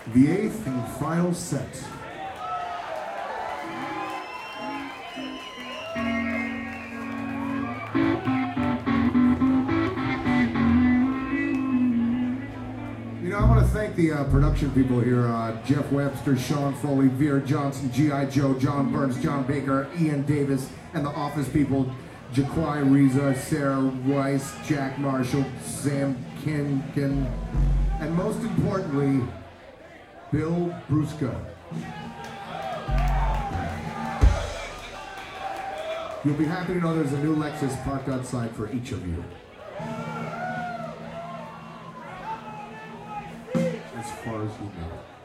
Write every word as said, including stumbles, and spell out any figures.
The eighth and final set. You know, I want to thank the uh, production people here, uh, Jeff Webster, Sean Foley, Vera Johnson, G I. Joe, John Burns, John Baker, Ian Davis, and the office people, Jaquai Reza, Sarah Weiss, Jack Marshall, Sam Kinkin, and most importantly, Bill Brusca. You'll be happy to know there's a new Lexus parked outside for each of you. As far as you know.